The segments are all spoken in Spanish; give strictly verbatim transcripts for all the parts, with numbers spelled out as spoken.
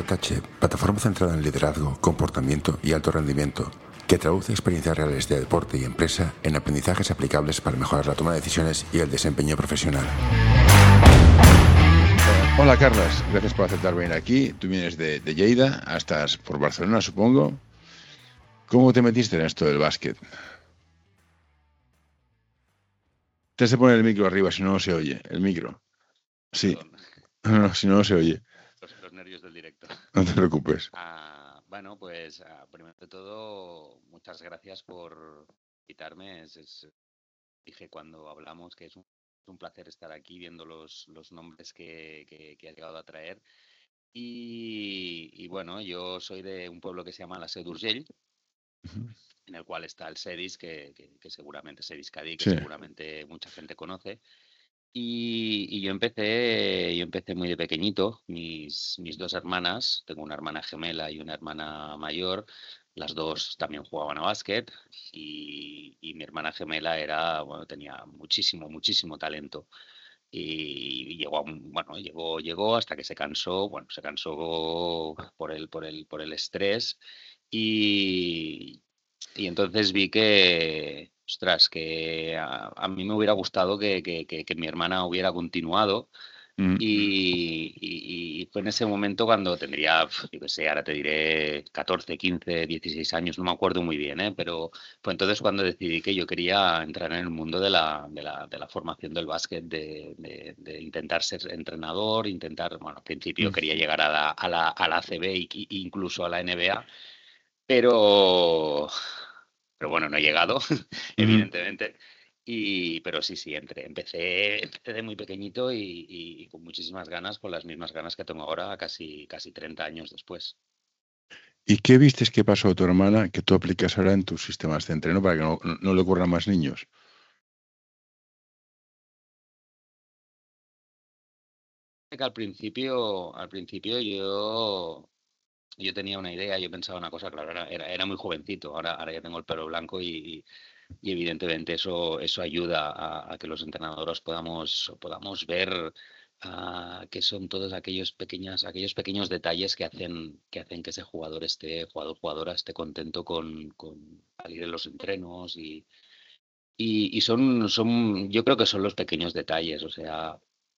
J H, plataforma centrada en liderazgo, comportamiento y alto rendimiento, que traduce experiencias reales de deporte y empresa en aprendizajes aplicables para mejorar la toma de decisiones y el desempeño profesional. Hola, Carlas. Gracias por aceptar venir aquí. Tú vienes de, de Lleida, estás por Barcelona, supongo. ¿Cómo te metiste en esto del básquet? Te has de poner el micro arriba, si no, no se oye. El micro. Sí. No, no, si no, no se oye. Los, los nervios del directo. No te preocupes. Ah, bueno, pues ah, primero de todo, muchas gracias por invitarme. Es, es- dije cuando hablamos que es un, un placer estar aquí viendo los, los nombres que, que, que has llegado a traer. Y, y bueno, yo soy de un pueblo que se llama la Seu d'Urgell, en el cual está el Sedis, que, que, que seguramente Sedis Cadí, que Sí. seguramente mucha gente conoce. Y, y yo empecé, yo empecé muy de pequeñito. Mis, mis dos hermanas, tengo una hermana gemela y una hermana mayor, las dos también jugaban a básquet y, y mi hermana gemela era, bueno, tenía muchísimo, muchísimo talento. Y llegó, a un- bueno, llegó, llegó hasta que se cansó, bueno, se cansó por el, por el, por el estrés y, y entonces vi que, ostras, que a, a mí me hubiera gustado que, que- que- que mi hermana hubiera continuado Mm. y, y- y fue en ese momento cuando tendría, pf, yo qué sé, ahora te diré catorce, quince, dieciséis años, no me acuerdo muy bien, ¿eh? Pero fue entonces cuando decidí que yo quería entrar en el mundo de la, de la, de la formación del básquet, de, de- de intentar ser entrenador, intentar, bueno, al principio Mm. quería llegar a la, a la, a la A C B y, y incluso a la N B A, pero, pero bueno, no he llegado, Ujú. evidentemente. Y, pero sí, sí, entré. Empecé, empecé de muy pequeñito y, y con muchísimas ganas, con las mismas ganas que tengo ahora, casi, casi treinta años después. ¿Y qué vistes que pasó a tu hermana que tú aplicas ahora en tus sistemas de entreno para que no, no- no le ocurran más niños? Que al principio, al principio yo, yo tenía una idea, yo pensaba una cosa, claro, era, era, era muy jovencito, ahora, ahora ya tengo el pelo blanco y, y- y evidentemente eso, eso ayuda a, a que los entrenadores podamos, podamos ver ah, qué son todos aquellos pequeños, aquellos pequeños detalles que hacen, que hacen que ese jugador esté, jugador, jugadora esté contento con, con salir en los entrenos y, y, y son, son, yo creo que son los pequeños detalles, o sea,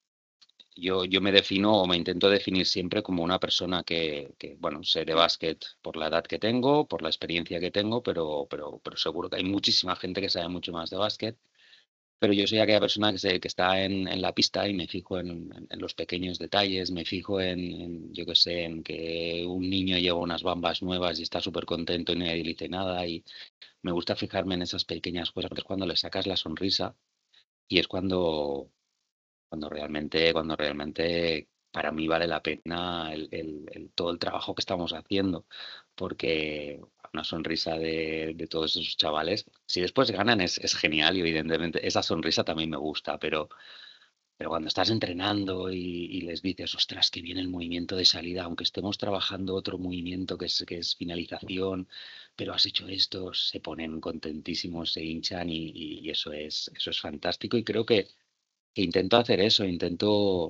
yo, yo me defino o me intento definir siempre como una persona que, que, bueno, sé de básquet por la edad que tengo, por la experiencia que tengo, pero, pero, pero seguro que hay muchísima gente que sabe mucho más de básquet. Pero yo soy aquella persona que, se, que está en, en la pista y me fijo en, en- en los pequeños detalles, me fijo en, en, yo qué sé, en que un niño lleva unas bambas nuevas y está súper contento y nadie le dice nada. Y me gusta fijarme en esas pequeñas cosas, porque es cuando le sacas la sonrisa y es cuando, cuando realmente, cuando realmente para mí vale la pena el, el- el- todo el trabajo que estamos haciendo, porque una sonrisa de, de todos esos chavales, si después ganan es, es genial y evidentemente esa sonrisa también me gusta, pero, pero cuando estás entrenando y, y les dices, ostras, que viene el movimiento de salida, aunque estemos trabajando otro movimiento que es, que es finalización, pero has hecho esto, se ponen contentísimos, se hinchan y, y- y eso es, eso es fantástico y creo que que intento hacer eso, intento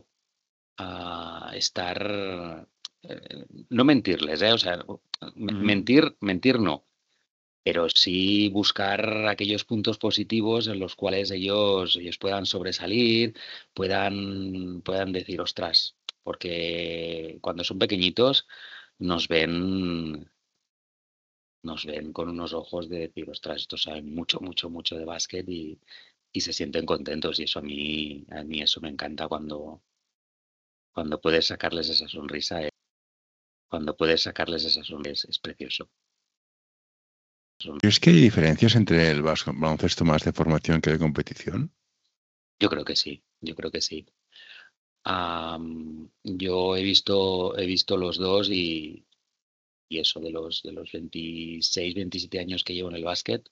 ah, estar, eh, no mentirles, ¿eh? O sea, me- Ujú. mentir, mentir no, pero sí buscar aquellos puntos positivos en los cuales ellos, ellos puedan sobresalir, puedan, puedan decir, ostras, porque cuando son pequeñitos nos ven, nos ven con unos ojos de decir, ostras, estos saben mucho, mucho, mucho de básquet y, y se sienten contentos y eso a mí, a mí eso me encanta cuando, cuando puedes sacarles esa sonrisa, eh, cuando puedes sacarles esa sonrisa es, es precioso. ¿Crees que hay diferencias entre el bas- baloncesto más de formación que de competición? Yo creo que sí, yo creo que sí. Am, yo he visto, he visto los dos y, y eso de los, de los veintiséis, veintisiete años que llevo en el básquet,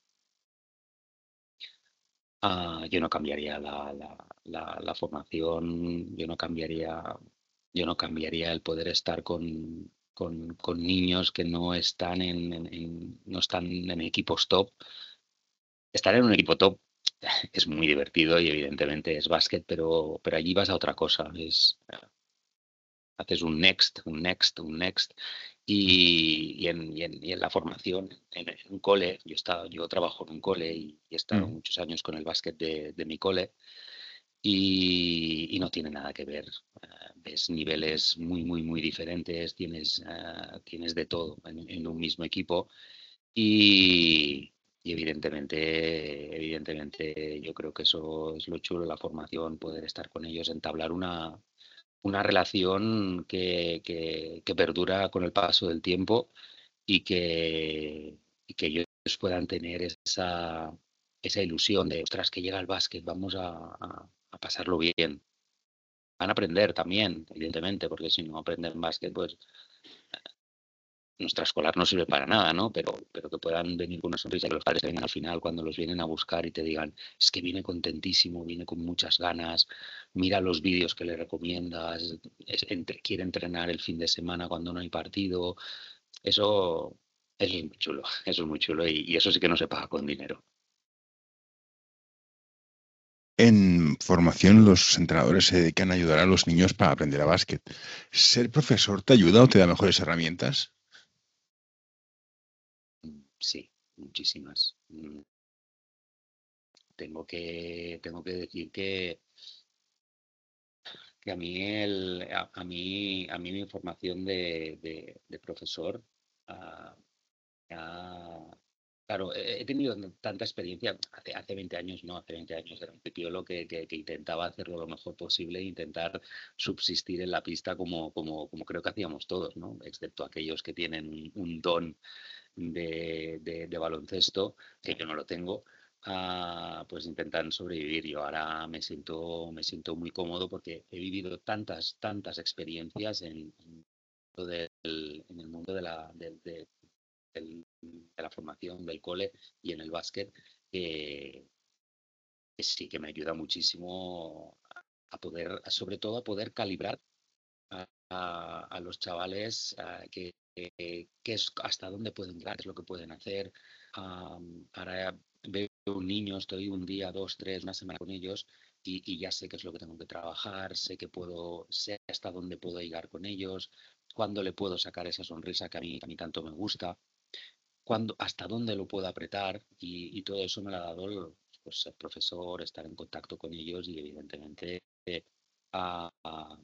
ah, yo no cambiaría la, la, la, la formación, yo no cambiaría, yo no cambiaría el poder estar con, con, con niños que no están en, en- en- no están en equipos top. Estar en un equipo top es muy divertido y evidentemente es básquet, pero, pero allí vas a otra cosa. Es, haces un next, un next, un next. Y, y, en, y, en, y en la formación, en, en un cole, yo, he estado, yo trabajo en un cole y he estado Mm. muchos años con el básquet de, de mi cole y, y no tiene nada que ver. Uh, ves niveles muy, muy, muy diferentes, tienes, uh, tienes de todo en, en un mismo equipo y, y evidentemente, evidentemente yo creo que eso es lo chulo, la formación, poder estar con ellos, entablar una, una relación que, que, que perdura con el paso del tiempo y que, y que ellos puedan tener esa, esa ilusión de, ostras, que llega el básquet, vamos a, a, a pasarlo bien. Van a aprender también, evidentemente, porque si no aprenden básquet, pues nuestra escolar no sirve para nada, ¿no? Pero, pero que puedan venir con una sonrisa, que los padres vengan al final cuando los vienen a buscar y te digan, es que viene contentísimo, viene con muchas ganas, mira los vídeos que le recomiendas, es, entre, quiere entrenar el fin de semana cuando no hay partido. Eso, eso es muy chulo, eso es muy chulo y, y eso sí que no se paga con dinero. En formación, los entrenadores se dedican a ayudar a los niños para aprender a básquet. ¿Ser profesor te ayuda o te da mejores herramientas? Sí, muchísimas. Tengo que, tengo que decir que, que a mí el, a, a mí, a mí mi formación de, de, de profesor, uh, uh, claro, he, he tenido tanta experiencia, hace, hace veinte años, no, hace veinte años era un pipiolo que, que, que intentaba hacerlo lo mejor posible e intentar subsistir en la pista como, como, como creo que hacíamos todos, ¿no? Excepto aquellos que tienen un, un don de, de, de baloncesto, que yo no lo tengo, uh, pues intentan sobrevivir. Yo ahora me siento, me siento muy cómodo porque he vivido tantas, tantas experiencias en, en, del, en el mundo de la, de, de, del, de la formación, del cole y en el básquet, que, que sí que me ayuda muchísimo a poder, sobre todo a poder calibrar a, a, a los chavales uh, que, que, que, es hasta dónde pueden llegar, qué es lo que pueden hacer. Um, ahora veo un niño, estoy un día, dos, tres, una semana con ellos y, y, ya sé qué es lo que tengo que trabajar, sé que puedo, sé hasta dónde puedo llegar con ellos, cuándo le puedo sacar esa sonrisa que a mí, que a mí tanto me gusta, cuándo, hasta dónde lo puedo apretar y, y todo eso me lo ha dado el, pues, ser profesor, estar en contacto con ellos y evidentemente eh, a, a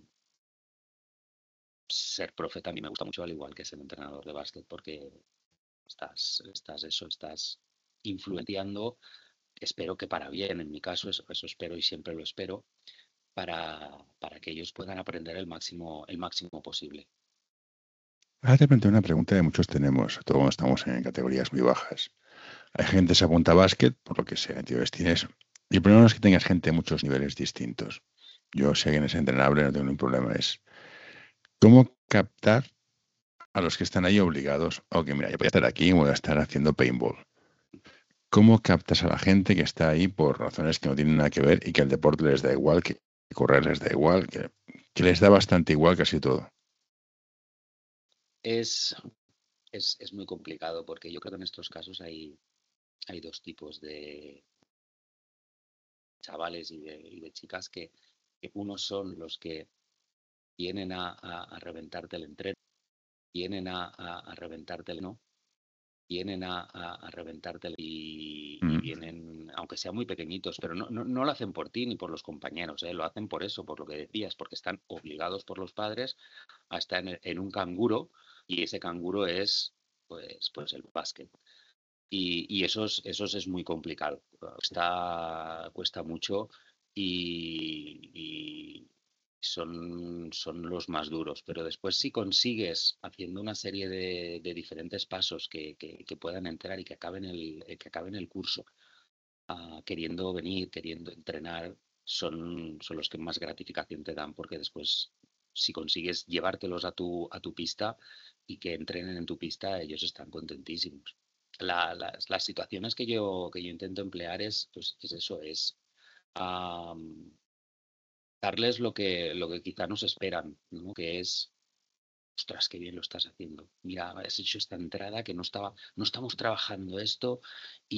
ser profe también me gusta mucho, al igual que ser entrenador de básquet, porque estás, estás eso, estás influenciando, espero que para bien, en mi caso, eso, eso espero y siempre lo espero, para, para que ellos puedan aprender el máximo, el máximo posible. Ahora te planteo una pregunta que muchos tenemos, sobre todo cuando estamos en categorías muy bajas. Hay gente que se apunta a básquet, por lo que sea, tienes. Y el problema no es que tengas gente de muchos niveles distintos. Yo sé que en ese entrenable no tengo ningún problema. Es cómo captar a los que están ahí obligados. Ok, mira, yo voy a estar aquí y voy a estar haciendo paintball. ¿Cómo captas a la gente que está ahí por razones que no tienen nada que ver y que el deporte les da igual, que correr les da igual, que, que les da bastante igual casi todo? Es, es, es muy complicado porque yo creo que en estos casos hay, hay dos tipos de chavales y de, y de chicas que, que unos son los que vienen a, a, a reventarte el entreno, vienen a, a, a reventarte el no, vienen a, a, a reventarte y, y Mm. vienen, aunque sean muy pequeñitos, pero no, no, no lo hacen por ti ni por los compañeros, ¿eh? Lo hacen por eso, por lo que decías, porque están obligados por los padres a estar en, en un canguro y ese canguro es pues, pues el básquet. Y, y esos, esos es muy complicado, cuesta, cuesta mucho y, y son, son los más duros. Pero después si consigues, haciendo una serie de, de diferentes pasos que, que, que, puedan entrar y que acaben el, que acaben el curso, uh, queriendo venir, queriendo entrenar, son, son los que más gratificación te dan, porque después si consigues llevártelos a tu, a tu pista y que entrenen en tu pista, ellos están contentísimos. La, las, las situaciones que yo, que yo intento emplear es, pues, es eso, es um, darles lo que, lo que quizá nos esperan, ¿no? Que es, ostras, qué bien lo estás haciendo. Mira, has hecho esta entrada que no estaba, no estamos trabajando esto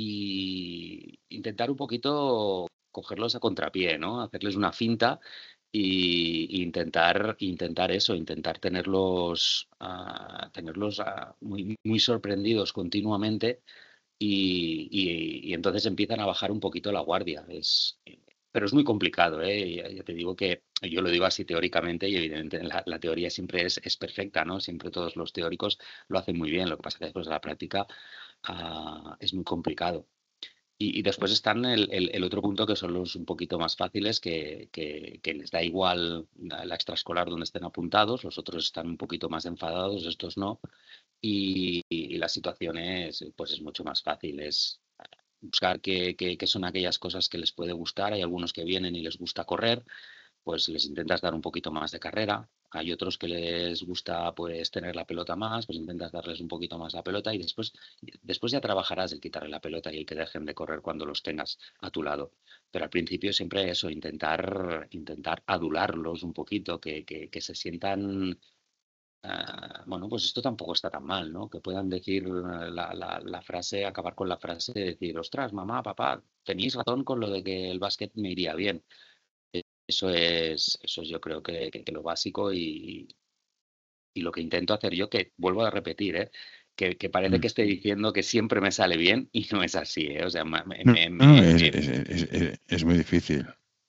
y intentar un poquito cogerlos a contrapié, ¿no? Hacerles una finta y, y intentar, intentar eso, intentar tenerlos, uh, tenerlos uh, muy, muy sorprendidos continuamente y, y, y entonces empiezan a bajar un poquito la guardia. Es, pero es muy complicado, ¿eh? Ya, ya te digo que yo lo digo así teóricamente y evidentemente la, la teoría siempre es, es perfecta, ¿no? Siempre todos los teóricos lo hacen muy bien, lo que pasa es que después de la práctica uh, es muy complicado. Y, y después están el, el, el, otro punto que son los un poquito más fáciles, que, que, que les da igual la, la extraescolar donde estén apuntados, los otros están un poquito más enfadados, estos no. Y, y la situación es, pues es mucho más fácil, es buscar qué, qué, qué son aquellas cosas que les puede gustar. Hay algunos que vienen y les gusta correr, pues les intentas dar un poquito más de carrera. Hay otros que les gusta pues tener la pelota más, pues intentas darles un poquito más la pelota y después, después ya trabajarás el quitarle la pelota y el que dejen de correr cuando los tengas a tu lado. Pero al principio siempre eso, intentar, intentar adularlos un poquito, que, que, que se sientan. Uh, bueno, pues esto tampoco está tan mal, ¿no? Que puedan decir la, la, la frase, acabar con la frase de decir, ostras, mamá, papá, tenéis razón con lo de que el básquet me iría bien. Eso es, eso es yo creo que, que, que lo básico y, y lo que intento hacer yo, que vuelvo a repetir, ¿eh? Que, que parece Mm. que esté diciendo que siempre me sale bien y no es así, ¿eh? O sea, me, No, me, no, me, es, me... es, es, es, es muy difícil.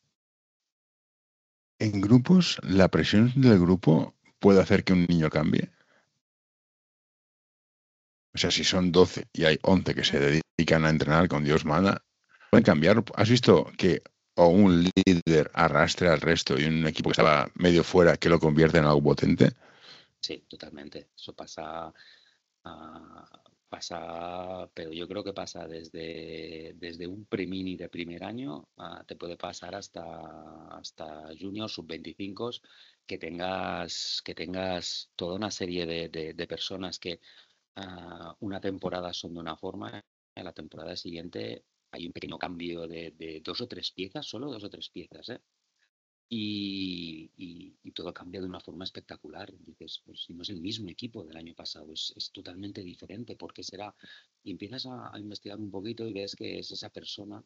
En grupos, la presión del grupo puede hacer que un niño cambie. O sea, si son doce y hay once que se dedican a entrenar con Dios manda, pueden cambiar. ¿Has visto que o un líder arrastre al resto y un equipo que estaba medio fuera que lo convierte en algo potente? Sí, totalmente. Eso pasa, uh, pasa, pero yo creo que pasa desde, desde un pre-mini de primer año, uh, te puede pasar hasta, hasta junior, sub veinticinco, que tengas, que tengas toda una serie de, de, de personas que uh, una temporada son de una forma, en la temporada siguiente hay un pequeño cambio de, de dos o tres piezas, solo dos o tres piezas, ¿eh? Y, y, y, todo cambia de una forma espectacular. Dices, pues si no es el mismo equipo del año pasado, es, es totalmente diferente. ¿Por qué será? Y empiezas a, a, investigar un poquito y ves que es esa persona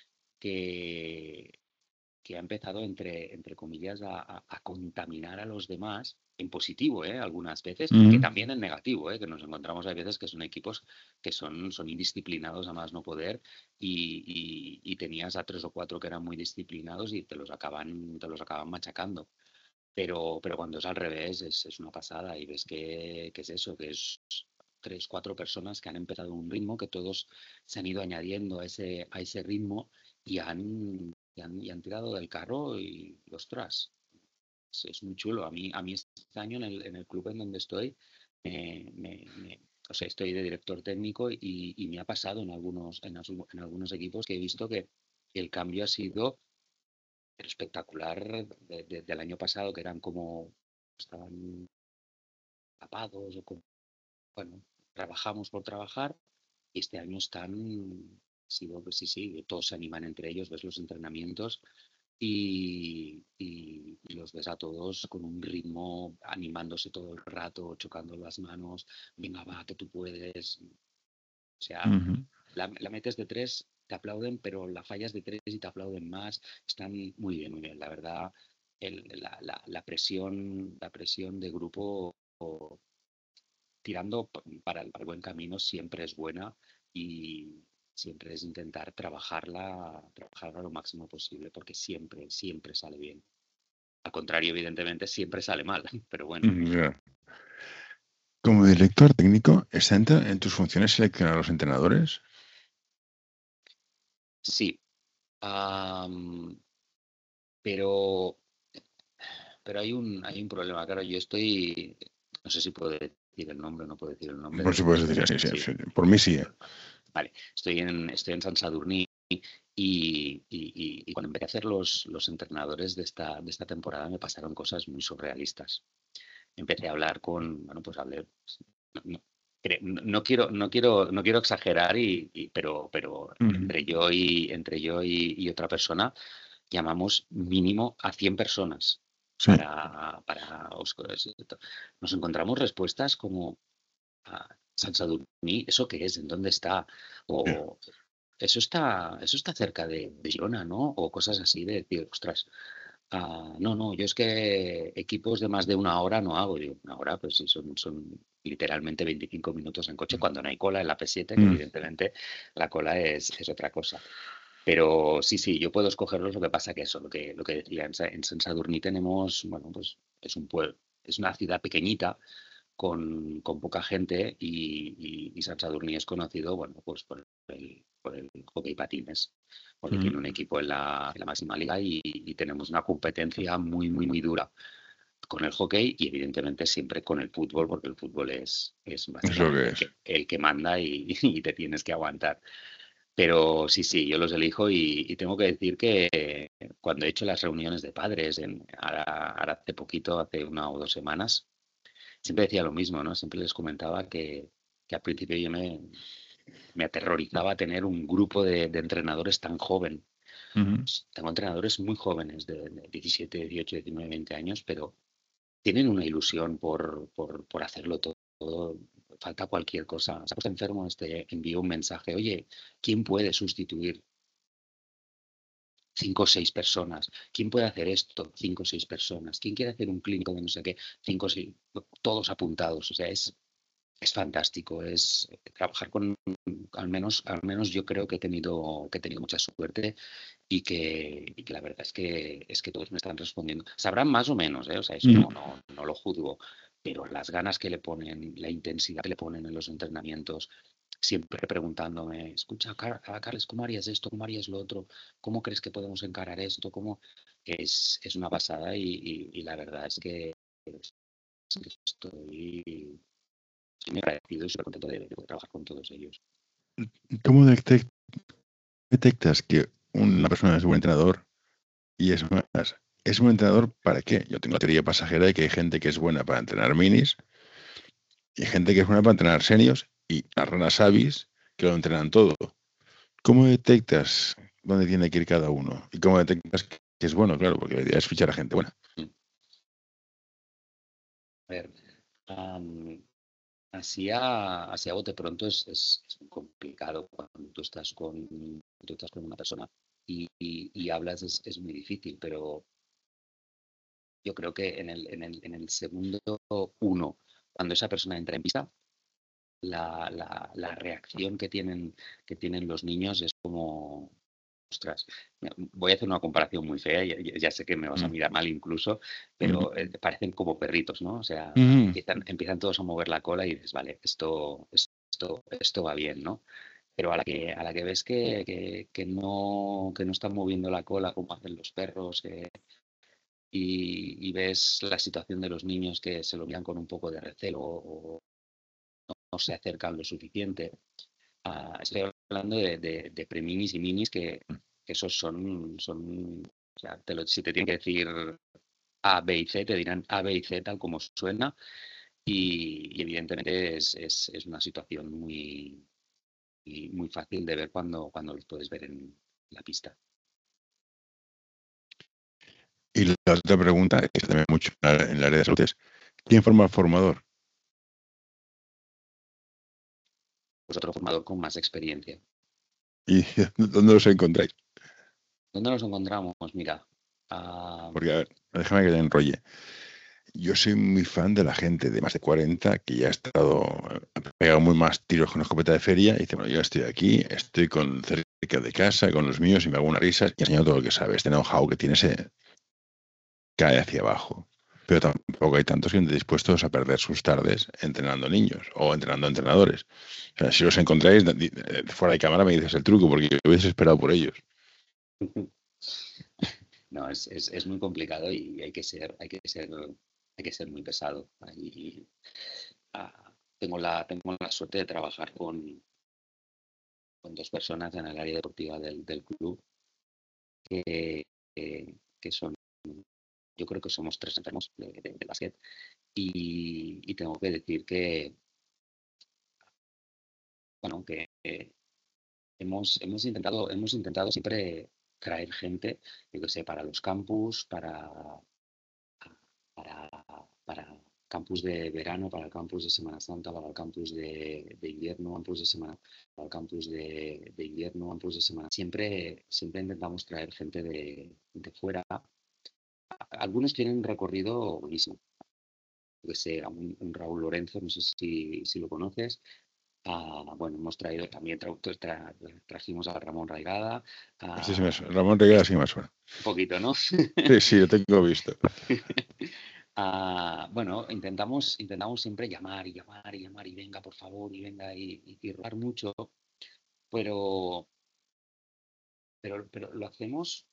que, que ha empezado, entre, entre comillas, a, a, a contaminar a los demás en positivo, ¿eh? Algunas veces, Mm. que también en negativo, ¿eh? Que nos encontramos a veces que son equipos que son, son indisciplinados a más no poder y, y, y tenías a tres o cuatro que eran muy disciplinados y te los acaban, te los acaban machacando. Pero, pero cuando es al revés es, es una pasada y ves que, que es eso, que es tres, cuatro personas que han empezado un ritmo, que todos se han ido añadiendo a ese, a ese ritmo y han, y han, y han tirado del carro y, ostras, es, es, muy chulo. A mí, a mí este año en el, en el club en donde estoy, me, me, me, o sea, estoy de director técnico y, y me ha pasado en algunos, en, en algunos equipos que he visto que el cambio ha sido espectacular de, de, del año pasado, que eran como, estaban tapados o como, bueno, trabajamos por trabajar y este año están, sí, sí, sí, todos se animan entre ellos, ves los entrenamientos y, y, y los ves a todos con un ritmo, animándose todo el rato, chocando las manos, venga, va, que tú puedes. O sea, Uh-huh. la, la metes de tres, te aplauden, pero la fallas de tres y te aplauden más. Están muy bien, muy bien. La verdad, el, la, la, la presión, la presión de grupo tirando para el, para el buen camino siempre es buena y siempre es intentar trabajarla, trabajarla lo máximo posible, porque siempre, siempre sale bien. Al contrario, evidentemente, siempre sale mal, pero bueno. Yeah. Como director técnico, ¿está en tus funciones seleccionar a los entrenadores? Sí, um, pero, pero hay un, hay un problema. Claro, yo estoy, no sé si puedo decir el nombre o no puedo decir el nombre Por de, supuesto, de, sí, sí, sí. sí. Por mí sí. Vale, estoy en, estoy en San Sadurní y, y, y, y cuando empecé a hacer los, los entrenadores de esta, de esta temporada me pasaron cosas muy surrealistas. Empecé a hablar con, bueno, pues hablé, no, no, no quiero, no quiero, no quiero exagerar, y, y, pero, pero Uh-huh. entre yo y entre yo y, y otra persona llamamos mínimo a cien personas. Sí. Para, para nos encontramos respuestas como a San Sadurní, ¿eso qué es? ¿En dónde está? O yeah. eso está, eso está cerca de, de Girona, ¿no? O cosas así de decir, ostras, Ah, no, no, yo es que equipos de más de una hora no hago. Digo, una hora, pues sí, son, son literalmente veinticinco minutos en coche cuando no hay cola en la P siete, que Mm, evidentemente la cola es, es otra cosa. Pero sí, sí, yo puedo escogerlos. Lo que pasa que eso, lo que, lo que decía, en, Sa- en Sant Sadurní tenemos, bueno, pues es un pueblo, es una ciudad pequeñita con, con poca gente y, y, y Sant Sadurní es conocido, bueno, pues por el, por el hockey patines, porque mm. tiene un equipo en la, en la máxima liga y, y tenemos una competencia muy, muy, muy dura con el hockey y evidentemente siempre con el fútbol, porque el fútbol es, es Es lo básicamente que el es. que, el que manda y, y te tienes que aguantar. Pero sí, sí, yo los elijo y, y tengo que decir que cuando he hecho las reuniones de padres, en, ahora, ahora hace poquito, hace una o dos semanas, siempre decía lo mismo, ¿no? Siempre les comentaba que, que al principio yo me, me aterrorizaba tener un grupo de, de entrenadores tan joven. Ujú. Tengo entrenadores muy jóvenes, de, de diecisiete, dieciocho, diecinueve, veinte años, pero tienen una ilusión por, por, por hacerlo todo. todo. Falta cualquier cosa. Se ha puesto enfermo, este, envió un mensaje, oye, ¿quién puede sustituir cinco o seis personas? ¿Quién puede hacer esto? Cinco o seis personas. ¿Quién quiere hacer un clínico de no sé qué? Cinco o seis, todos apuntados. O sea, es, es fantástico. Es trabajar con, al menos, al menos yo creo que he tenido, que he tenido mucha suerte y que, y que la verdad es que, es que todos me están respondiendo. Sabrán más o menos, ¿eh? O sea, eso Mm. no, no, no lo juzgo, pero las ganas que le ponen, la intensidad que le ponen en los entrenamientos, siempre preguntándome, escucha, Car- ah, Carles, ¿cómo harías esto? ¿Cómo harías lo otro? ¿Cómo crees que podemos encarar esto? ¿Cómo? Es, es una pasada y, y- y la verdad es que, es que estoy, estoy muy agradecido y súper contento de, de poder trabajar con todos ellos. ¿Cómo detec- detectas que una persona es buen entrenador? Y es más, ¿es un entrenador para qué? Yo tengo la teoría pasajera de que hay gente que es buena para entrenar minis y gente que es buena para entrenar seniors y las ranas avis que lo entrenan todo. ¿Cómo detectas dónde tiene que ir cada uno? ¿Y cómo detectas que es bueno? Claro, porque la idea es fichar a gente buena. Mm. A ver, am, así a, así a bote pronto es, es, es muy complicado cuando tú estás con, tú estás con una persona y, y- y hablas es, es muy difícil, pero yo creo que en el, en el, en el segundo uno, cuando esa persona entra en pista, la, la, la reacción que tienen, que tienen los niños es como, ostras, voy a hacer una comparación muy fea, ya, ya sé que me vas a Mm, mirar mal incluso, mm, pero eh, parecen como perritos, ¿no? O sea, mm. empiezan, empiezan todos a mover la cola y dices, vale, esto, esto, esto va bien, ¿no? Pero a la que, a la que ves que, que, que no, que no están moviendo la cola como hacen los perros eh, y, y ves la situación de los niños que se lo miran con un poco de recelo o no se acercan lo suficiente. Ah, estoy hablando de, de, de preminis y minis que, que esos son, son o sea, te lo- si te tienen que decir A, B y C, te dirán A, B y C tal como suena y, y evidentemente es, es, es una situación muy, muy, muy fácil de ver cuando, cuando los puedes ver en la pista. Y la otra pregunta, que está también mucho en la- en el área de salud, es ¿quién forma al formador? Pues otro formador con más experiencia. ¿Y dónde los encontráis? ¿Dónde nos encontramos? Mira, ah, Porque, a ver, déjame que te enrolle. Yo soy muy fan de la gente de más de cuarenta que ya ha estado, ha pegado muy más tiros con la escopeta de feria y dice, bueno, yo estoy aquí, estoy con cerca de casa, con los míos y me hago unas risas y enseño todo lo que sabes. Este know-how que tiene se cae hacia abajo. Pero tampoco hay tantos que estén dispuestos a perder sus tardes entrenando niños o entrenando entrenadores. O sea, si los encontráis di- eh, fuera de cámara me dices el truco porque yo hubiese esperado por ellos. no, es, es, es muy complicado y hay que ser, hay que ser, hay que ser muy pesado. Ahí, ah, tengo la, tengo la suerte de trabajar con, con dos personas en el área deportiva del, del club que, que, que son, yo creo que somos tres enfermos de, de, de básquet y, y tengo que decir que, bueno, que eh, hemos, hemos intentado, hemos intentado siempre traer gente, yo que sé, para los campus, para para, para campus de verano, para el campus de Semana Santa, para el campus de, de invierno, campus de semana, para el campus de, de invierno, campus de semana. Siempre, siempre intentamos traer gente de, de fuera algunos tienen un recorrido buenísimo. Yo que sé, un, un Raúl Lorenzo, no sé si, si lo conoces. Ah, bueno, hemos traído también, tra- tra- trajimos a Ramón Raigada, Este sí me a suena. Ramón Reguera sí me suena. un poquito, ¿no? Sí, sí, lo tengo visto. Ah, bueno, intentamos, intentamos siempre llamar y llamar y llamar y venga, por favor, y venga y, y, y rogar mucho, pero, pero, pero lo hacemos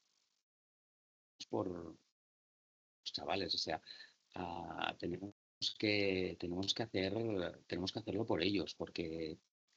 por los chavales, o sea, ah, tenemos que, tenemos que hacer, tenemos que hacerlo por ellos, porque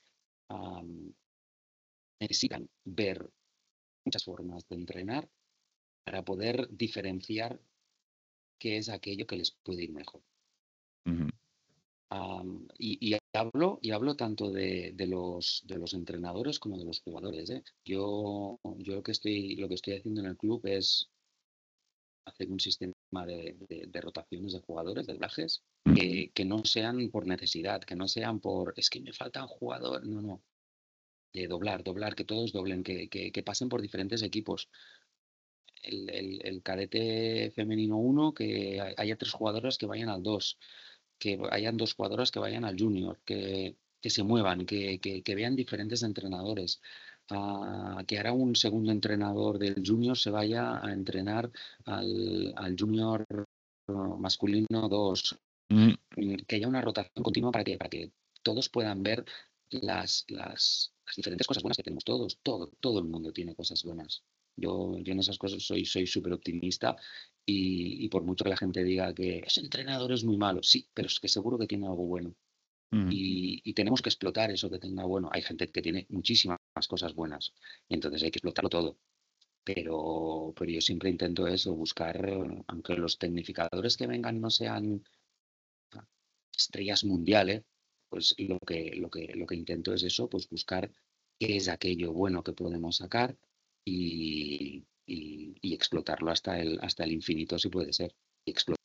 am, necesitan ver muchas formas de entrenar para poder diferenciar qué es aquello que les puede ir mejor. Ujú. Am, y, y hablo, y hablo tanto de, de los, de los entrenadores como de los jugadores, ¿eh? Yo, yo lo que estoy, lo que estoy haciendo en el club es hacer un sistema de, de- de rotaciones de jugadores, de viajes, Ujú. que, que no sean por necesidad, que no sean por, es que me falta un jugador, no, no, de doblar, doblar, que todos doblen, que, que, que pasen por diferentes equipos. El, el, el cadete femenino uno, que hay- haya tres jugadoras que vayan al dos, que hayan dos jugadoras que vayan al junior, que, que se muevan, que, que, que vean diferentes entrenadores. Ah, que ahora un segundo entrenador del junior se vaya a entrenar al, al junior uh, masculino dos, Mm, que haya una rotación continua para que, para que todos puedan ver las, las, las diferentes cosas buenas que tenemos todos. Todo, todo el mundo tiene cosas buenas. Yo, yo en esas cosas soy soy súper optimista y, y por mucho que la gente diga que ese entrenador es muy malo, sí, pero es que seguro que tiene algo bueno. mm. Y, y tenemos que explotar eso que tenga bueno. Hay gente que tiene muchísimas cosas buenas y entonces hay que explotarlo todo. Pero, pero yo siempre intento eso, buscar, aunque los tecnificadores que vengan no sean estrellas mundiales, pues lo que, lo que, lo que intento es eso, pues buscar qué es aquello bueno que podemos sacar y, y- y explotarlo hasta el, hasta el infinito si puede ser. Y explotar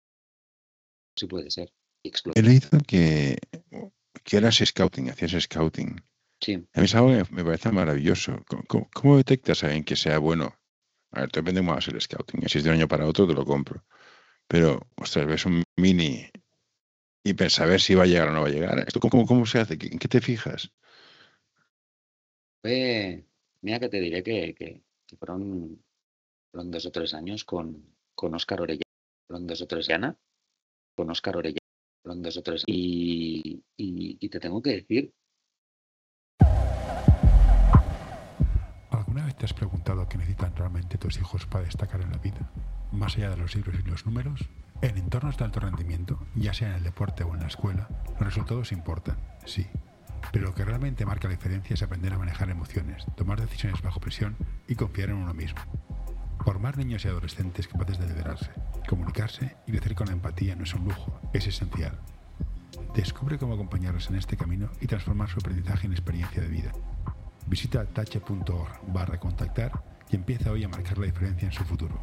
si puede ser. Y He explotar. leído que, que eras scouting, hacías scouting. Sí. A mí es algo que me parece maravilloso. ¿Cómo, cómo- cómo detectas a alguien que sea bueno? A ver, depende cómo hagas el scouting. Si es de un año para otro, te lo compro. Pero, ostras, ves un mini y pensar a ver si va a llegar o no va a llegar. ¿Esto cómo, cómo- cómo se hace? ¿En qué te fijas? Fue, mira que te diré que, que, que fueron, fueron dos o tres años con, con Óscar Orellana. Fueron dos o tres Orellana, con Óscar Orellana. Fueron dos o tres. Y, y, y te tengo que decir, ¿Alguna vez te has preguntado qué necesitan realmente tus hijos para destacar en la vida? Más allá de los libros y los números, en entornos de alto rendimiento, ya sea en el deporte o en la escuela, los resultados importan, sí. Pero lo que realmente marca la diferencia es aprender a manejar emociones, tomar decisiones bajo presión y confiar en uno mismo. Formar niños y adolescentes capaces de liderarse, comunicarse y crecer con empatía no es un lujo, es esencial. Descubre cómo acompañarlos en este camino y transformar su aprendizaje en experiencia de vida. Visita tache punto org barra contactar y empieza hoy a marcar la diferencia en su futuro.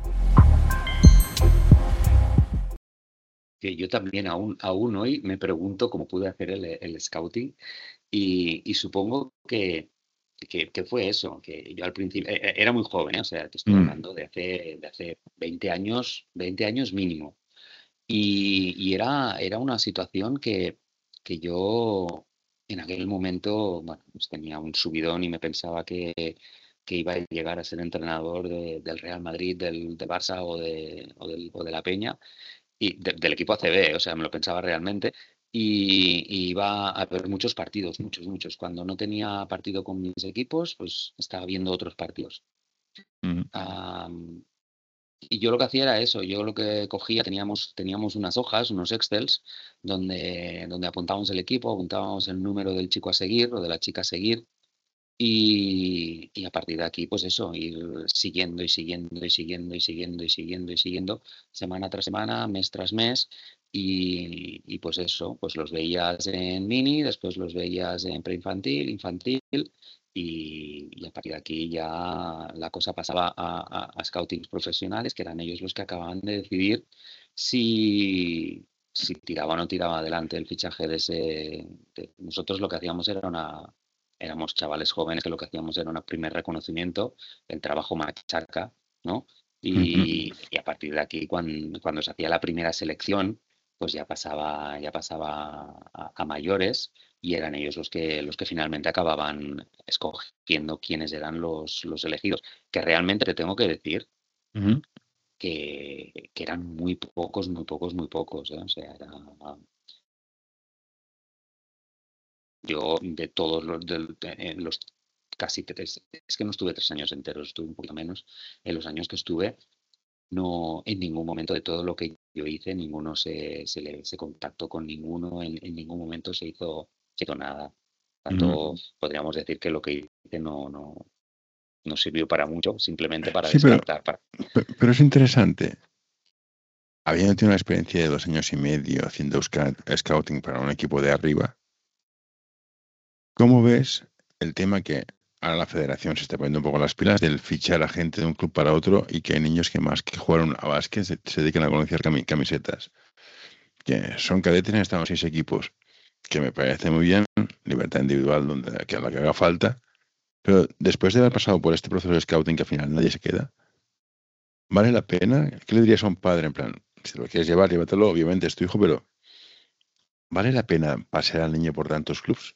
que yo también aún, aún hoy me pregunto cómo pude hacer el, el scouting y, y supongo que, que, que fue eso, que yo al principio e- e- era muy joven, ¿eh? O sea, te estoy Mm, hablando de hace, de hace veinte años, veinte años mínimo. Y, y era, era una situación que, que yo en aquel momento, bueno, pues tenía un subidón y me pensaba que, que iba a llegar a ser entrenador de- del Real Madrid, del, del Barça o de, o del, o de la Peña y de- del equipo A C B, o sea, me lo pensaba realmente. Y, y iba a ver muchos partidos, muchos, muchos. Cuando no tenía partido con mis equipos, pues estaba viendo otros partidos. mm. Am, y yo lo que hacía era eso, yo lo que cogía, teníamos, teníamos unas hojas, unos Excels, donde, donde apuntábamos el equipo, apuntábamos el número del chico a seguir o de la chica a seguir, y, y a partir de aquí, pues eso, ir siguiendo y siguiendo y siguiendo y siguiendo y siguiendo y siguiendo, semana tras semana, mes tras mes, y, y pues eso, pues los veías en mini, después los veías en preinfantil, infantil, y, y a partir de aquí ya la cosa pasaba a, a, a scoutings profesionales, que eran ellos los que acababan de decidir si, si tiraba o no tiraba adelante el fichaje de ese. de- nosotros lo que hacíamos era una, éramos chavales jóvenes que lo que hacíamos era un primer reconocimiento, el trabajo machaca, ¿no? Y, y a partir de aquí, cuando, cuando se hacía la primera selección, pues ya pasaba, ya pasaba a, a mayores y eran ellos los que, los que finalmente acababan escogiendo quiénes eran los, los elegidos. Que realmente te tengo que decir Ujú. que, que eran muy pocos, muy pocos, muy pocos. ¿eh? O sea, era, yo de todos los, del- de- en los casi tres, es que no estuve tres años enteros, estuve un poquito menos. En los años que estuve, no, en ningún momento de todo lo que yo hice, ninguno se, se, le, se contactó con ninguno, en, en ningún momento se hizo, se hizo nada. Ujú. Tanto podríamos decir que lo que hice no, no, no sirvió para mucho, simplemente para Sí, pero, descartar. Para... pe- pero es interesante. Habiendo tenido una experiencia de dos años y medio haciendo sca- scouting para un equipo de arriba, ¿cómo ves el tema que ahora la federación se está poniendo un poco las pilas del fichar a gente de un club para otro y que hay niños que más que jugaron a básquet se, se dedican a conocer cami- camisetas? Que son cadetes, están los seis equipos, que me parece muy bien, libertad individual donde que a la que haga falta, pero después de haber pasado por este proceso de scouting que al final nadie se queda, ¿vale la pena? ¿Qué le dirías a un padre en plan, si lo quieres llevar, llévatelo, obviamente es tu hijo, pero ¿vale la pena pasear al niño por tantos clubs?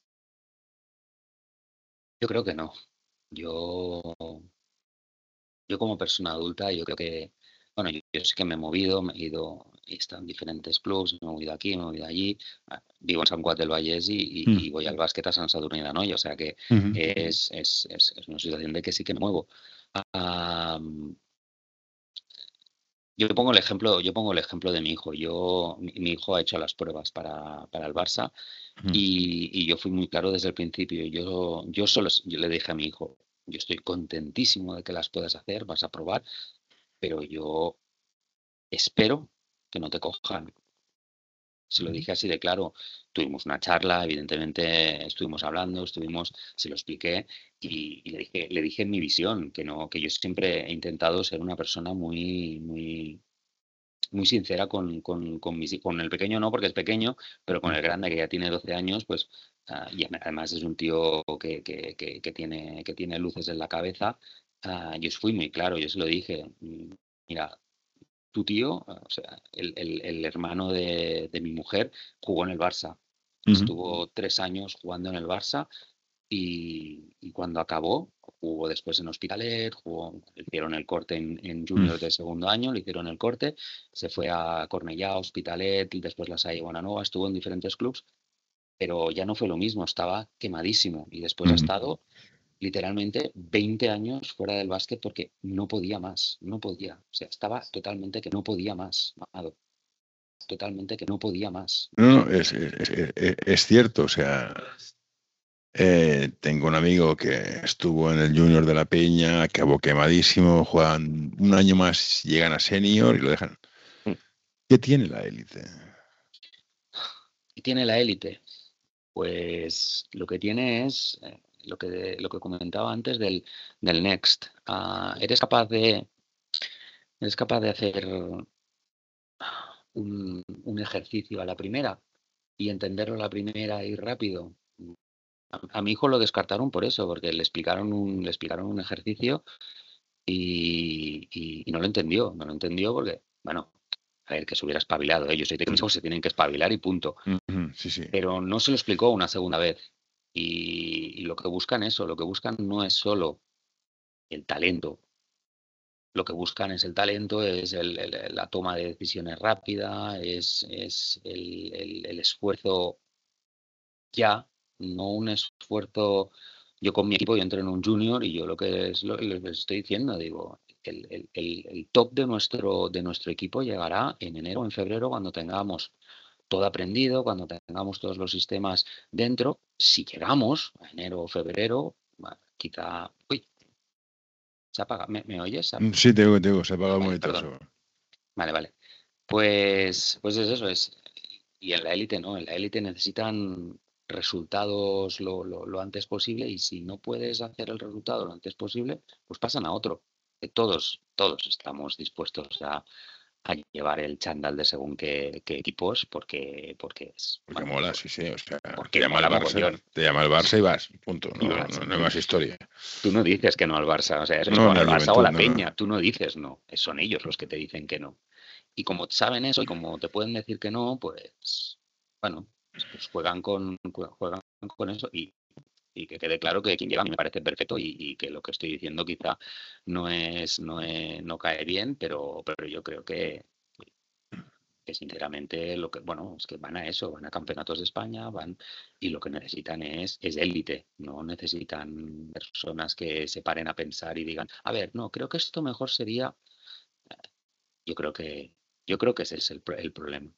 Yo creo que no. Yo, yo como persona adulta, yo creo que, bueno, yo, yo sí que me he movido, me he ido, he estado en diferentes clubs, me he movido aquí, me he movido allí. Ah, vivo en San Juan del Vallès y, y- Mm, y voy al básquet a San Sadurní d'Anoia, o sea que ujú, es, es, es, es una situación de que sí que me muevo. Ah, yo pongo el ejemplo, yo pongo el ejemplo de mi hijo. Yo, mi, mi hijo ha hecho las pruebas para, para el Barça ujú, y, y yo fui muy claro desde el principio. Yo, yo solo yo le dije a mi hijo, yo estoy contentísimo de que las puedas hacer, vas a probar, pero yo espero que no te cojan. Se lo ujú. dije así de claro. Tuvimos una charla, evidentemente estuvimos hablando, estuvimos, se lo expliqué y, y le dije, le dije mi visión, que no, que yo siempre he intentado ser una persona muy, muy, muy sincera con, con, con, mis, con el pequeño, no porque es pequeño, pero con Mm. el grande que ya tiene doce años, pues, uh, y además es un tío que, que, que, que, tiene, que tiene luces en la cabeza. Uh, yo fui muy claro, yo se lo dije, mira, tu tío, o sea, el, el, el hermano de, de, mi mujer, jugó en el Barça. Ujú, Estuvo tres años jugando en el Barça y, y cuando acabó, jugó después en Hospitalet, jugó, le hicieron el corte en, en mm, juniors de segundo año, le hicieron el corte, se fue a Cornellá, Hospitalet y después la Salle Bonanova, estuvo en diferentes clubs, pero ya no fue lo mismo, estaba quemadísimo y después ha ujú. estado literalmente veinte años fuera del básquet porque no podía más, no podía, o sea, estaba totalmente que no podía más, Amado, totalmente que no podía más. No, no, es, es, es- es- es cierto, o sea, eh, tengo un amigo que estuvo en el Junior de la Peña, acabó quemadísimo, juegan un año más, llegan a senior y lo dejan. ¿Qué tiene la élite? Y tiene la élite. Pues lo que tiene es eh, lo que, lo que comentaba antes del, del Next. Uh, eres capaz de, eres capaz de hacer un, un, ejercicio a la primera y entenderlo a la primera y rápido. A, a, mi hijo lo descartaron por eso, porque le explicaron un, le explicaron un ejercicio y, y, y no lo entendió. No lo entendió porque, bueno, a ver, que se hubiera espabilado. ¿eh? Yo sé que mis hijos se tienen que espabilar y punto. Ujú, sí, sí. Pero no se lo explicó una segunda vez. Y, y lo que buscan eso, lo que buscan no es solo el talento. Lo que buscan es el talento, es el, el, la toma de decisiones rápida, es, es el, el, el esfuerzo ya, no un esfuerzo. Yo con mi equipo, yo entro en un junior y yo lo que es lo, les estoy diciendo, digo, el, el, el, el top de nuestro, de nuestro equipo llegará en enero o en febrero cuando tengamos todo aprendido, cuando tengamos todos los sistemas dentro. Si llegamos a enero o febrero, quizá. Uy, se apaga. ¿Me, me oyes? Se Mm, sí, te digo, te digo, se apaga el Vale, monitor perdón. seguro. Vale, vale. Pues, pues es eso, es. Y en la élite no, en la élite necesitan resultados lo, lo, lo antes posible y si no puedes hacer el resultado lo antes posible, pues pasan a otro. Que todos, todos estamos dispuestos a, a llevar el chándal de según qué, qué equipos, porque, porque es, Porque bueno, mola, pues, sí, sí. O sea, te porque llama el mola Barça, mogollón. te llama el Barça y vas. Punto. Y No, vas, no, no hay tú, más historia. tú no dices que no al Barça, o sea, es No, o ni al al Barça o a Juventud, la no, no. Peña, tú no dices no, son ellos los que te dicen que no. Y como saben eso y como te pueden decir que no, pues, bueno, pues juegan con, juegan con eso y, y que quede claro que quien llega a mí me parece perfecto y, y que lo que estoy diciendo quizá no es, no es, no cae bien, pero, pero yo creo que, que sinceramente lo que, bueno, es que van a eso, van a campeonatos de España, van y lo que necesitan es, es élite, no necesitan personas que se paren a pensar y digan, a ver, no, creo que esto mejor sería, yo creo que, yo creo que ese es el, pro- el problema.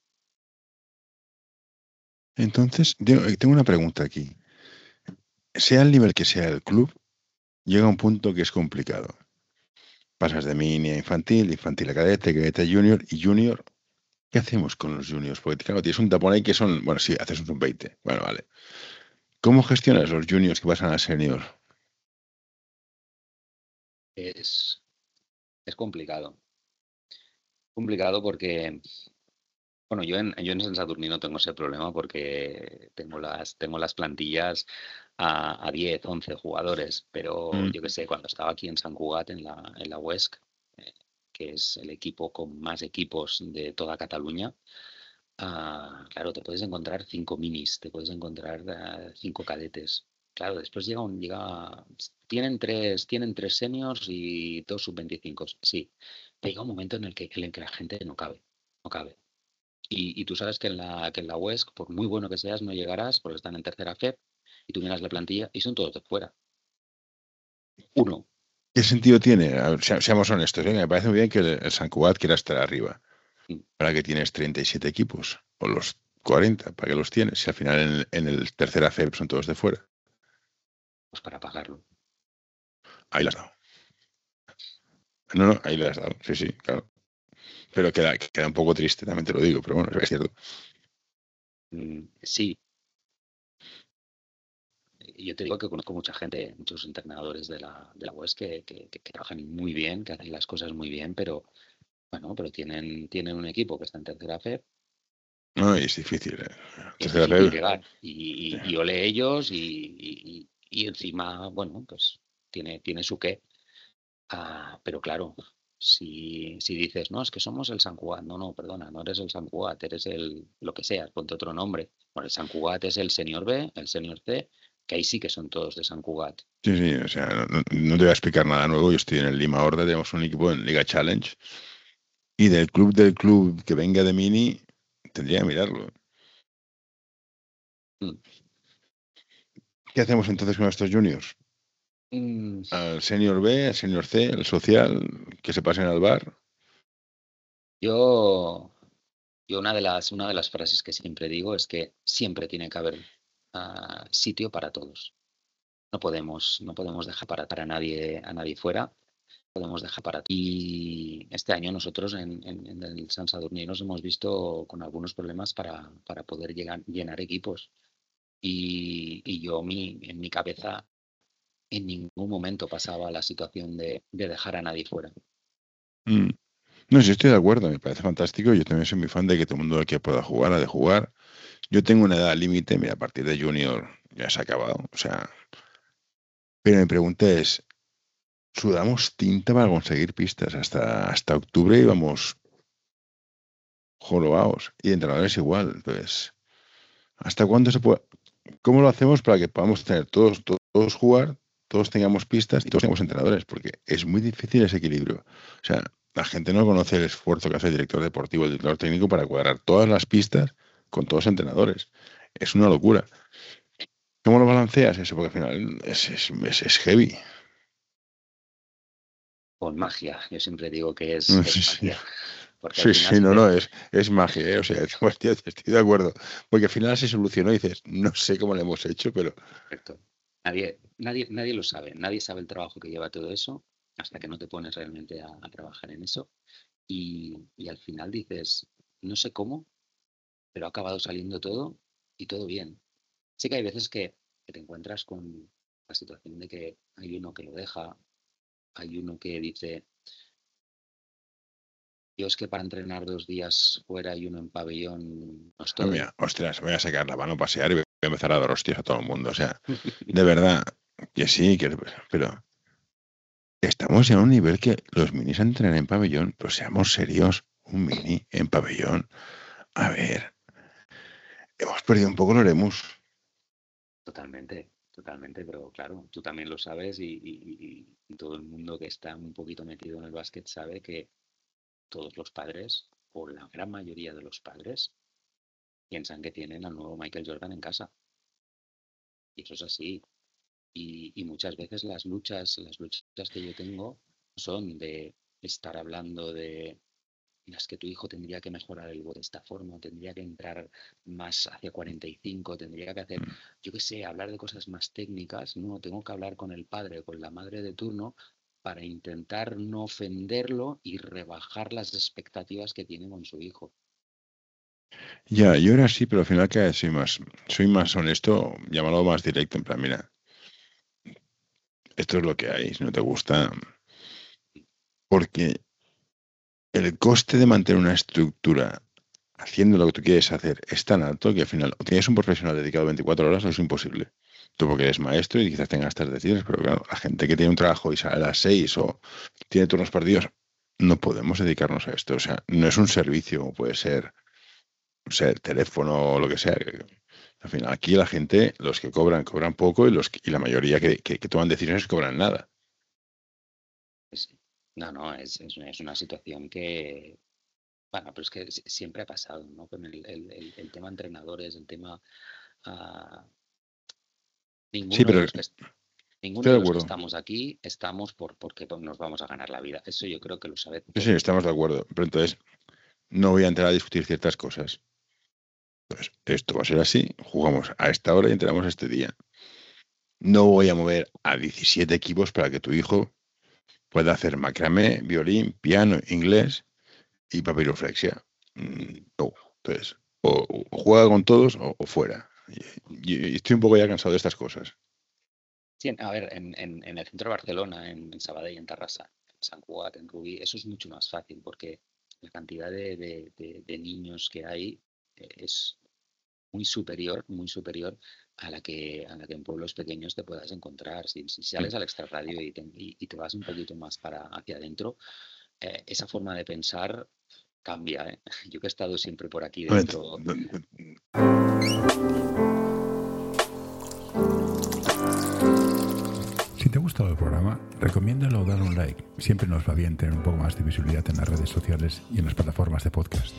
Entonces, yo, eh, tengo una pregunta aquí. Sea el nivel que sea el club, llega un punto que es complicado. Pasas de mini a infantil, infantil a cadete, cadete a junior y junior. ¿Qué hacemos con los juniors? Porque claro, tienes un tapón ahí que son, bueno, sí, haces un sub veinte. Bueno, vale. ¿Cómo gestionas los juniors que pasan a senior? Es, es complicado. Complicado porque, bueno, yo en, yo en San Sadurní no tengo ese problema porque tengo las, tengo las plantillas a, a diez, once jugadores, pero Mm. yo qué sé, cuando estaba aquí en San Cugat, en la, en la Huesc, eh, que es el equipo con más equipos de toda Cataluña, ah, claro, te puedes encontrar cinco minis, te puedes encontrar ah, cinco cadetes. Claro, después llega un, llega, tienen tres, tienen tres seniors y dos sub veinticinco, sí. Pero llega un momento en el que, en el que la gente no cabe, no cabe. Y, y tú sabes que en la, que en la Huesc, por muy bueno que seas, no llegarás porque están en tercera F E P y tú miras la plantilla y son todos de fuera. Uno. ¿Qué sentido tiene? A ver, se- seamos honestos, ¿eh? Me parece muy bien que el, el San Cugat quiera estar arriba. Mm, ¿Para qué tienes treinta y siete equipos? O los cuarenta, ¿para qué los tienes? Si al final en el, en el tercer A F E P son todos de fuera. Pues para pagarlo. Ahí la has dado. No, no, ahí le has dado. Sí, sí, claro. Pero queda, queda un poco triste, también te lo digo, pero bueno, es cierto. Mm, sí, yo te digo que conozco mucha gente, muchos entrenadores de la, de la U E S que, que, que- que trabajan muy bien, que hacen las cosas muy bien, pero bueno, pero tienen, tienen un equipo que está en tercera F E P No, y es difícil. ¿Eh? y es Tercer difícil A F E P. llegar. Y, y, y ole ellos y, y, y- y encima, bueno, pues tiene, tiene su qué. Ah, pero claro, si, si dices, no, es que somos el San Cugat, no, no, perdona, no eres el San Cugat, eres el lo que seas, ponte otro nombre. Bueno, el San Cugat es el Senior B, el Senior C, que ahí sí que son todos de San Cugat. Sí, sí, o sea, no, no- no te voy a explicar nada nuevo. Yo estoy en el Lima Horda, tenemos un equipo en Liga Challenge y del club del club que venga de Mini, tendría que mirarlo. Mm. ¿Qué hacemos entonces con estos juniors? Mm, Al senior B, al senior C, al social, que se pasen al bar. Yo, yo una de las, una de las frases que siempre digo es que siempre tiene que haber ah, sitio para todos. No podemos, no podemos dejar para, para nadie, a nadie fuera. Podemos dejar para ti. Y este año nosotros en, en- en el San Sadurní nos hemos visto con algunos problemas para, para poder llegar, llenar equipos. Y, y yo mi, en mi cabeza en ningún momento pasaba la situación de, de dejar a nadie fuera. Mm. No, sí estoy de acuerdo, me parece fantástico. Yo también soy muy fan de que todo el mundo que pueda jugar, ha de jugar. Yo tengo una edad límite, mira, a partir de junior ya se ha acabado. O sea, pero mi pregunta es, ¿sudamos tinta para conseguir pistas? Hasta, hasta octubre íbamos jorobados y entrenadores igual. Entonces, ¿hasta cuándo se puede? ¿Cómo lo hacemos para que podamos tener todos, todos, todos jugar, todos tengamos pistas y todos tengamos entrenadores? Porque es muy difícil ese equilibrio. O sea, la gente no conoce el esfuerzo que hace el director deportivo, el director técnico para cuadrar todas las pistas con todos los entrenadores. Es una locura. ¿Cómo lo balanceas eso? Porque al final es, es, es, es heavy. Con magia. Yo siempre digo que es, Sí, es sí. magia. Porque al Sí, final sí, si no, te, no, es, es magia, ¿eh? O sea, hostia, estoy de acuerdo. Porque al final se solucionó y dices, no sé cómo lo hemos hecho, pero Perfecto. Nadie, nadie, nadie lo sabe, nadie sabe el trabajo que lleva todo eso hasta que no te pones realmente a, a trabajar en eso. Y, y al final dices, no sé cómo, pero ha acabado saliendo todo y todo bien. Sí que hay veces que, que te encuentras con la situación de que hay uno que lo deja, hay uno que dice, Yo es que para entrenar dos días fuera y uno en pabellón no Ah, estoy. mira, ostras, voy a sacar la mano a pasear y voy a empezar a dar hostias a todo el mundo. O sea, de verdad, que sí, que, pero estamos ya a un nivel que los minis entrenan en pabellón, pero seamos serios, un mini en pabellón. A ver, hemos perdido un poco el Oremus. Totalmente, totalmente, pero claro, tú también lo sabes y, y- y- y todo el mundo que está un poquito metido en el básquet sabe que todos los padres, o la gran mayoría de los padres, piensan que tienen al nuevo Michael Jordan en casa. Y eso es así. Y, y muchas veces las luchas, las luchas que yo tengo son de estar hablando de, "Mira, es que tu hijo tendría que mejorar el bot de esta forma, tendría que entrar más hacia cuarenta y cinco, tendría que hacer, yo qué sé, hablar de cosas más técnicas". No, tengo que hablar con el padre o con la madre de turno para intentar no ofenderlo y rebajar las expectativas que tiene con su hijo. Ya, yo era así, pero al final cada vez soy más, soy más honesto, llámalo más directo, en plan, mira, esto es lo que hay, si no te gusta, porque el coste de mantener una estructura haciendo lo que tú quieres hacer es tan alto que al final o tienes un profesional dedicado veinticuatro horas o es imposible. Tú porque eres maestro y quizás tengas tardes libres, pero claro, la gente que tiene un trabajo y sale a las seis o tiene turnos partidos, no podemos dedicarnos a esto. O sea, no es un servicio como puede ser, o sea, el teléfono o lo que sea. Al final, aquí la gente, los que cobran, cobran poco y, los que- y la mayoría que, que, que toman decisiones cobran nada. Es- no, no, es, es una es una situación que, bueno, pero es que si- siempre ha pasado, ¿no? Con el, el- el- el tema entrenadores, el tema... ah, Sí, ninguno de pero los que est- ninguno estoy de de los que acuerdo. estamos aquí estamos por porque nos vamos a ganar la vida. Eso yo creo que lo sabe Sí, sí, todo el estamos de mundo. acuerdo. Pero entonces no voy a entrar a discutir ciertas cosas. Pues esto va a ser así, jugamos a esta hora y entramos este día. No voy a mover a diecisiete equipos para que tu hijo pueda hacer macramé, violín, piano, inglés y papiroflexia. Mm, No. Entonces, o, o juega con todos o, o fuera. Y, y estoy un poco ya cansado de estas cosas. Sí, en- a ver, en, en- en el centro de Barcelona, en, en Sabadell, en Tarrasa, en Sant Cugat, en Rubí, eso es mucho más fácil porque la cantidad de, de- de- de niños que hay eh, es muy superior, muy superior a la que, a la que en pueblos pequeños te puedas encontrar. Si, si sales al extrarradio y te, y, y te vas un poquito más para hacia adentro, eh, esa forma de pensar cambia, ¿eh? Yo que he estado siempre por aquí dentro. Si te ha gustado el programa, recomiéndalo o dale un like. Siempre nos va bien tener un poco más de visibilidad en las redes sociales y en las plataformas de podcast.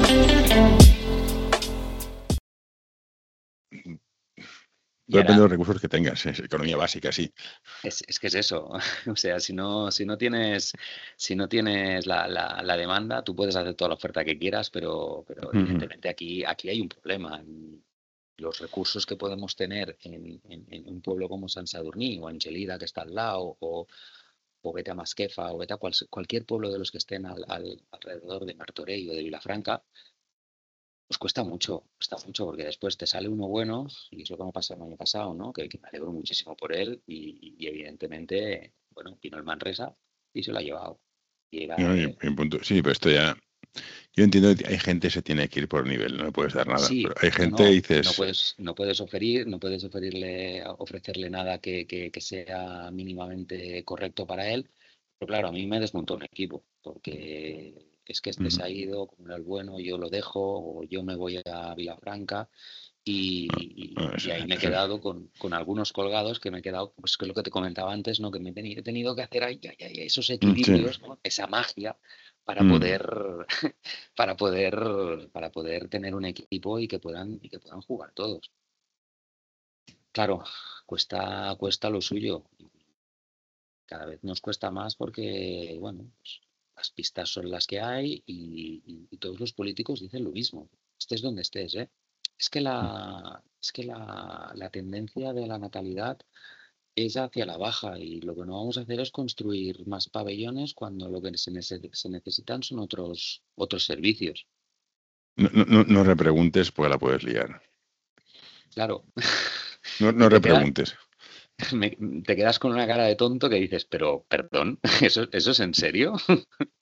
Y Depende de ahora, los recursos que tengas. Es economía básica, sí. Es, es que es eso. O sea, si no, si no tienes, si no tienes la, la- la demanda, tú puedes hacer toda la oferta que quieras, pero, pero Ujú. evidentemente aquí, aquí hay un problema. Los recursos que podemos tener en, en- en un pueblo como San Sadurní o en Gelida, que está al lado, o, o vete a Masquefa, o vete a cual- cualquier pueblo de los que estén al- al- alrededor de Martorell o de Vilafranca, pues cuesta mucho, cuesta mucho, porque después te sale uno bueno, y es lo que me pasó el año pasado, ¿no? Que, que me alegro muchísimo por él, y, y evidentemente, bueno, vino el Manresa y se lo ha llevado. Y era, No, y- eh, y punto. Sí, pero esto ya. Yo entiendo que hay gente que se tiene que ir por nivel, no le puedes dar nada. Pero sí, hay no, gente que no, no dices, puedes, no puedes oferir, no puedes oferirle, ofrecerle nada que, que, que sea mínimamente correcto para él. Pero claro, a mí me desmontó un equipo, porque es que este ujú, se ha ido, como era el bueno, yo lo dejo, o yo me voy a Vilafranca. Y, no, y- y eso- ahí me he eso- quedado con, con algunos colgados que me he quedado, pues que es lo que te comentaba antes, ¿no? Que me he tenido, he tenido que hacer ahí, ahí, ahí esos mm, sí. equilibrios, ¿no? Esa magia para Mm. poder, para poder, para poder tener un equipo y que puedan, y que puedan jugar todos. Claro, cuesta, cuesta lo suyo. Cada vez nos cuesta más porque, bueno, pues, las pistas son las que hay y, y- y todos los políticos dicen lo mismo. Estés donde estés, ¿eh? Es que la, es que la, la tendencia de la natalidad es hacia la baja y lo que no vamos a hacer es construir más pabellones cuando lo que se, nece- se necesitan son otros, otros servicios. No, no, no no repreguntes porque la puedes liar. Claro. No, Y no te queda, repreguntes. me- te quedas con una cara de tonto que dices, pero, perdón, ¿eso, eso es en serio?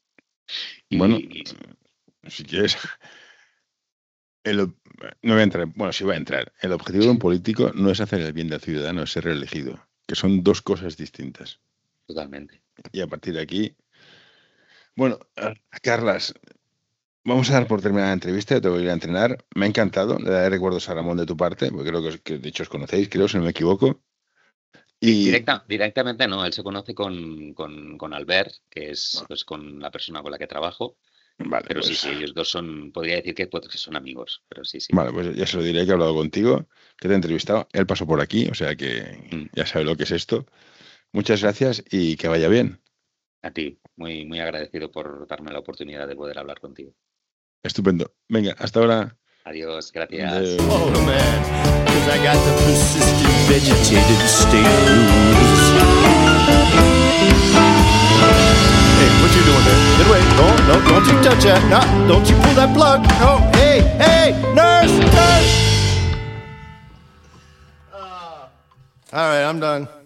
Y, Bueno, y- si quieres, el ob- no voy a entrar, bueno, sí voy a entrar. El objetivo de un político no es hacer el bien del ciudadano, es ser reelegido, que son dos cosas distintas. totalmente. Y a partir de aquí, bueno, ah, Carlas, vamos a dar por terminada la entrevista, te voy a ir a entrenar. Me ha encantado, le daré recuerdos a Ramón de tu parte, porque creo que, os- que de hecho os conocéis, creo, si no me equivoco. Y Directa, directamente no, él se conoce con, con, con Albert, que es pues, con la persona con la que trabajo, vale, pero sí, pues, sí, ellos dos son, podría decir que, pues, que son amigos, pero sí, sí. vale, pues ya se lo diré que he hablado contigo, que te he entrevistado. Él pasó por aquí, o sea que Mm. ya sabe lo que es esto. Muchas gracias y que vaya bien. A ti, muy, muy agradecido por darme la oportunidad de poder hablar contigo. Estupendo. Venga, hasta ahora. Adiós, gracias. Adeu. Oh man, cause I got the persistent vegetative state blues. Hey, what you doing there? Get away. No, no, don't you touch that. No, don't you pull that plug. No, hey, hey, nurse, nurse. Uh, all right, I'm done.